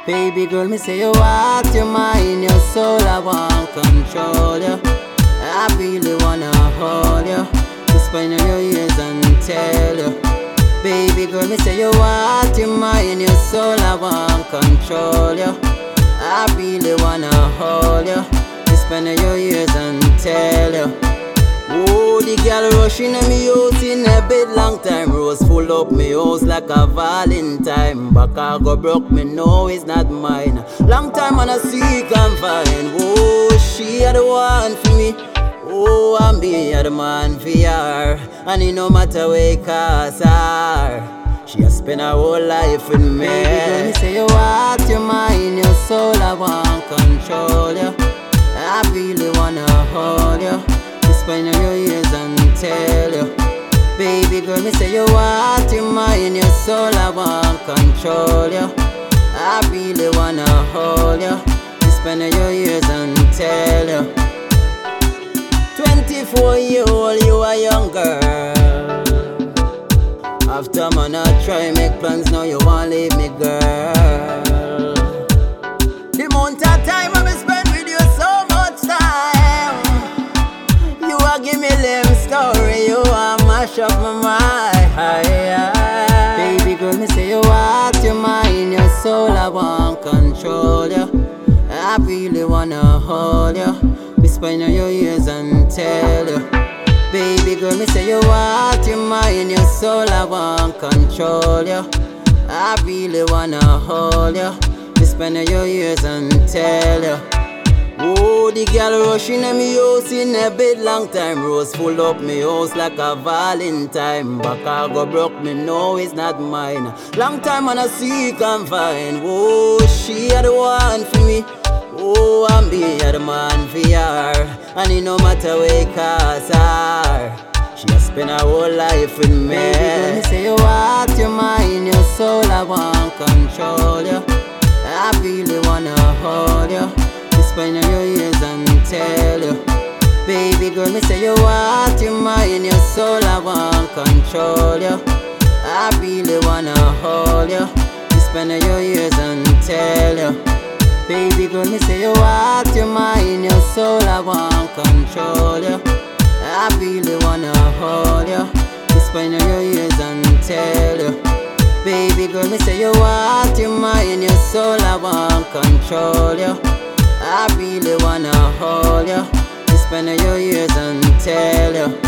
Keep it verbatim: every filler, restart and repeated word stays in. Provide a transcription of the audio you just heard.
Baby girl, me say you want your mind, your soul, I want control you. I really wanna hold you, whisper in your ears and tell you. Baby girl, me say you want your mind, your soul, I want control you. I really wanna hold you, whisper in your ears and tell you. Oh, the girl rushing at me house in a bed long time. Rose full up me house like a Valentine. Back I go broke, me know it's not mine. Long time on a seek and find. Oh, she had the one for me. Oh, and me a the man for her. And it no matter where it costs her, she has spent her whole life with me. Baby girl, me say you want your mind, your soul, I want control you. I really wanna hold you, whisper in your ears and tell you. Baby girl, me say you want your mind, your soul, I want control you. I really wanna hold you, whisper in your ears and tell you. Twenty-four year old, you a young girl. After man I try make plans, now you want leave me, girl. The amount of time I spend with you, so much time. You a give me lame story, you a mash up my mind. Baby girl, me say you want your mind, your soul, I want control you. I really wanna hold you, whisper in your ears and tell you. Baby girl, me say you want your mind, your soul, I want control you. I really wanna hold you, whisper in your ears and tell you. Oh, the girl rushing at me house in a bed long time. Rose full up me house like a Valentine. Back I go broke, me know it's not mine. Long time on a seek and find. Oh, she had the one for me. Oh, and me a the man for her. And it no matter where it costs her, she has spent her whole life with me. Baby girl, me say you want your mind, your soul, I want control you. I really wanna hold you, whisper in your ears and tell you. Baby girl, me say you want your mind, your soul, I want control you. I really wanna hold you, whisper in your ears and tell you. Baby girl, me say you want your mind, your soul, I want control you. I really wanna hold you, whisper in your ears and tell you. Baby girl, me say you want your mind, your soul, I want control you. I really wanna hold you, whisper in your ears and tell you.